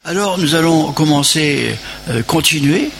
Alors nous allons continuer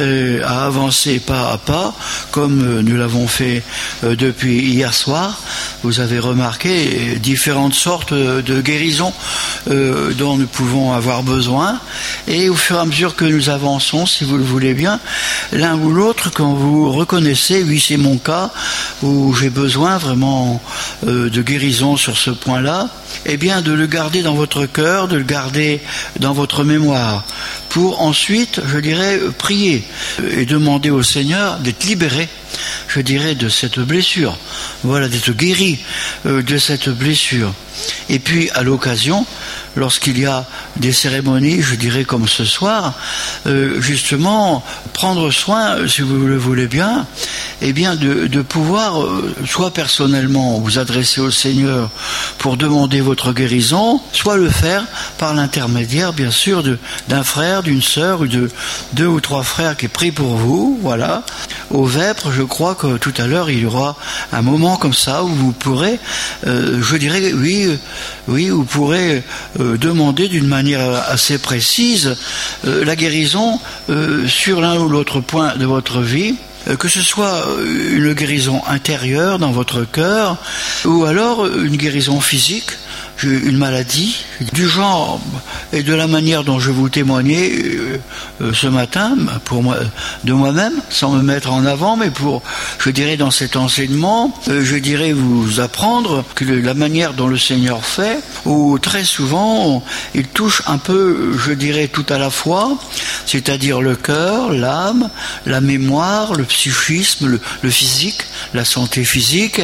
à avancer pas à pas, comme nous l'avons fait depuis hier soir. Vous avez remarqué différentes sortes de guérisons dont nous pouvons avoir besoin. Et au fur et à mesure que nous avançons, si vous le voulez bien, l'un ou l'autre, quand vous reconnaissez, oui c'est mon cas, où j'ai besoin vraiment de guérison sur ce point-là, eh bien de le garder dans votre cœur, de le garder dans votre mémoire, pour ensuite, je dirais, prier et demander au Seigneur d'être libéré, je dirais, de cette blessure, voilà, d'être guéri de cette blessure. Et puis à l'occasion, lorsqu'il y a des cérémonies, je dirais comme ce soir, justement prendre soin, si vous le voulez bien, eh bien de pouvoir, soit personnellement vous adresser au Seigneur pour demander votre guérison, soit le faire par l'intermédiaire, bien sûr, d'un frère, d'une sœur, ou de 2 ou 3 frères qui prient pour vous, voilà. Au Vêpres, je crois que tout à l'heure, il y aura un moment comme ça où vous pourrez, je dirais, oui, vous pourrez demander d'une manière assez précise la guérison sur l'un ou l'autre point de votre vie, que ce soit une guérison intérieure dans votre cœur ou alors une guérison physique, une maladie du genre et de la manière dont je vous témoignais ce matin, pour moi, de moi-même, sans me mettre en avant, mais pour, je dirais, dans cet enseignement, je dirais vous apprendre que la manière dont le Seigneur fait, où très souvent il touche un peu, je dirais, tout à la fois, c'est-à-dire le cœur, l'âme, la mémoire, le psychisme, le physique, la santé physique,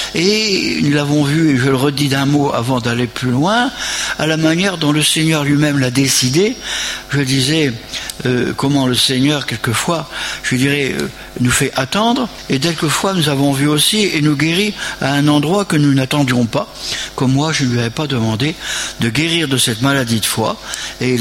et nous l'avons vu, et je le redis d'un mot avant d'aller plus loin, à la manière dont le Seigneur lui-même l'a décidé. Je disais comment le Seigneur quelquefois, je dirais, nous fait attendre, et quelquefois nous avons vu aussi et nous guérit à un endroit que nous n'attendions pas, comme moi je ne lui avais pas demandé de guérir de cette maladie de foie, et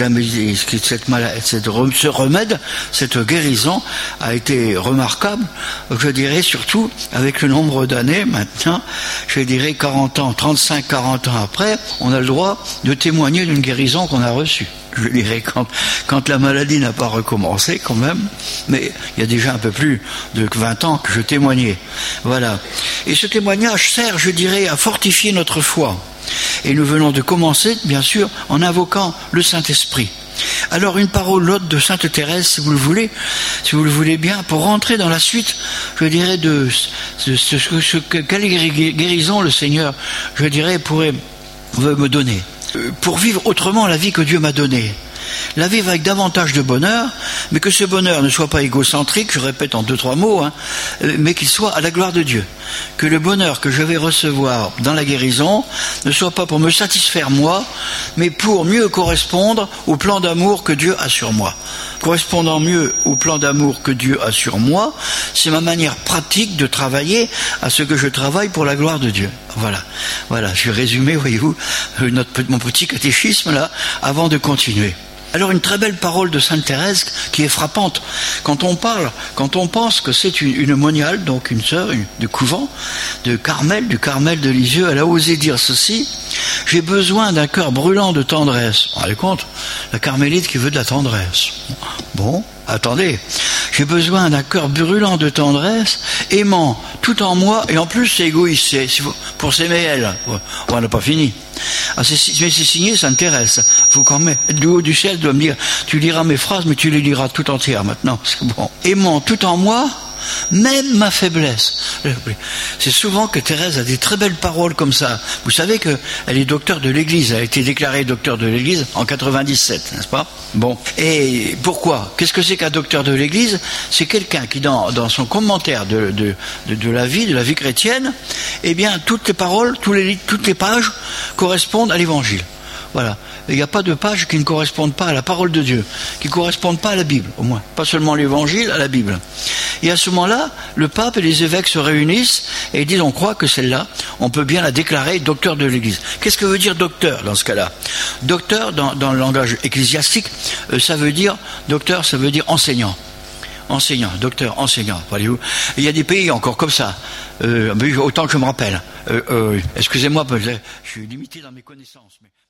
ce remède, cette guérison a été remarquable, je dirais, surtout avec le nombre d'années maintenant, je dirais 40 ans, 35-40 ans après, on a le droit de témoigner d'une guérison qu'on a reçue. Je dirais quand la maladie n'a pas recommencé quand même, mais il y a déjà un peu plus de 20 ans que je témoignais. Voilà. Et ce témoignage sert, je dirais, à fortifier notre foi. Et nous venons de commencer, bien sûr, en invoquant le Saint-Esprit. Alors une parole haute de Sainte Thérèse, si vous le voulez bien, pour rentrer dans la suite, je dirais, de quelle guérison le Seigneur, je dirais, veut me donner. Pour vivre autrement la vie que Dieu m'a donnée. La vivre avec davantage de bonheur, mais que ce bonheur ne soit pas égocentrique, je répète en 2-3 mots, mais qu'il soit à la gloire de Dieu. Que le bonheur que je vais recevoir dans la guérison ne soit pas pour me satisfaire moi, mais pour mieux correspondre au plan d'amour que Dieu a sur moi. Correspondant mieux au plan d'amour que Dieu a sur moi, c'est ma manière pratique de travailler à ce que je travaille pour la gloire de Dieu. Voilà, je vais résumer, voyez-vous, mon petit catéchisme là, avant de continuer. Alors une très belle parole de Sainte Thérèse qui est frappante. Quand on pense que c'est une moniale, donc une sœur de couvent, du Carmel de Lisieux, elle a osé dire ceci: j'ai besoin d'un cœur brûlant de tendresse. Vous vous rendez compte ? La carmélite qui veut de la tendresse. Bon, attendez. J'ai besoin d'un cœur brûlant de tendresse, aimant tout en moi, et en plus c'est égoïste, c'est pour s'aimer elle. On n'a pas fini. Mais c'est signé Sainte Thérèse. Faut quand même, du haut du ciel, doit me dire, tu liras mes phrases, mais tu les liras tout entières maintenant. C'est bon. Aimant tout en moi, même ma faiblesse. C'est souvent que Thérèse a des très belles paroles comme ça. Vous savez qu'elle est docteur de l'Église. Elle a été déclarée docteur de l'Église en 97, n'est-ce pas ? Bon. Et pourquoi ? Qu'est-ce que c'est qu'un docteur de l'Église ? C'est quelqu'un qui, dans son commentaire de la vie chrétienne, eh bien, toutes les paroles, toutes les pages correspondent à l'Évangile. Voilà. Il n'y a pas de pages qui ne correspondent pas à la parole de Dieu, qui ne correspondent pas à la Bible, au moins. Pas seulement l'Évangile, à la Bible. Et à ce moment-là, le pape et les évêques se réunissent et disent, on croit que celle-là, on peut bien la déclarer docteur de l'Église. Qu'est-ce que veut dire docteur dans ce cas-là ? Docteur, dans le langage ecclésiastique, ça veut dire enseignant. Enseignant, docteur, enseignant, voyez-vous. Il y a des pays encore comme ça, autant que je me rappelle. Excusez-moi, je suis limité dans mes connaissances, mais